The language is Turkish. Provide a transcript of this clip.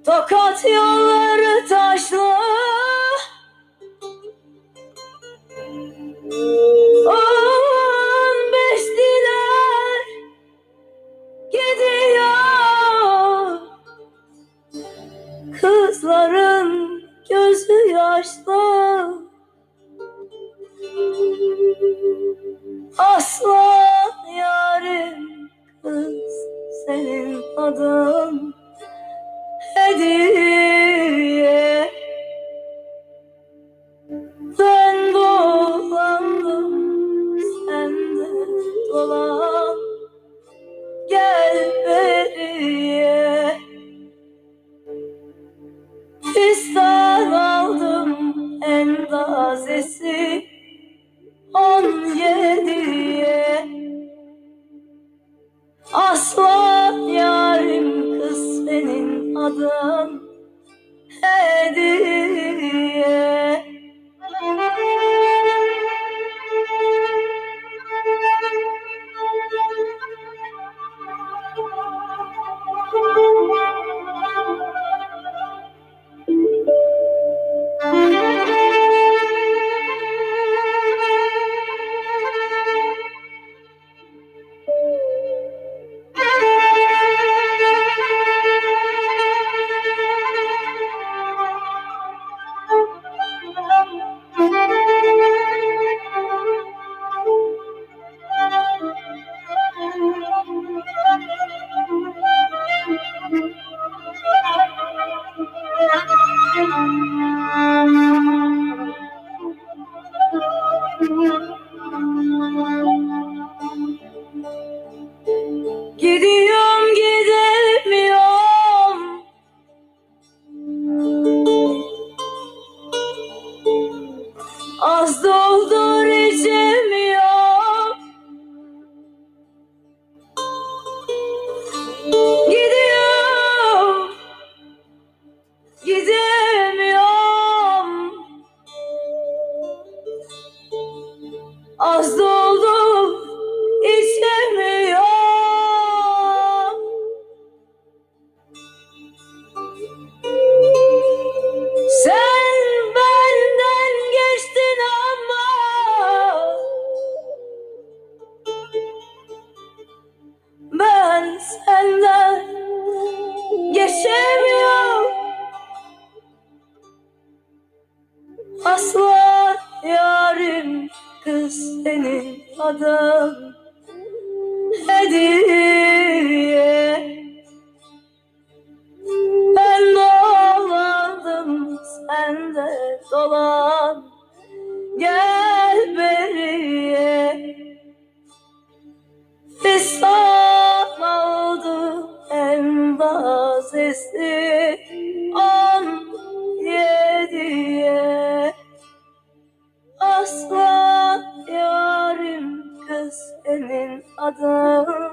Tokat yolları taşlı, 15 diler gidiyor. Kızların gözü yaşlı, aslan yarim kız senin adın hediye. Ben dolandım, sen de dolan, gel beriye. Fistan aldım endazesi 17'ye. Aslan yarim kız senin adın hediye. Gidiyorum gidemiyorum, az doldur içemiyorum. Gidiyorum gidemiyorum, az doldur içemiyorum. Sen benden geçtin ama ben senden geçemiyorum. Aslan yarim kız senin adın hediye. Ben dolandım, sen de dolan, gel beriye. Fistan aldı endazesi 17'ye. Aslan yarim kız senin adın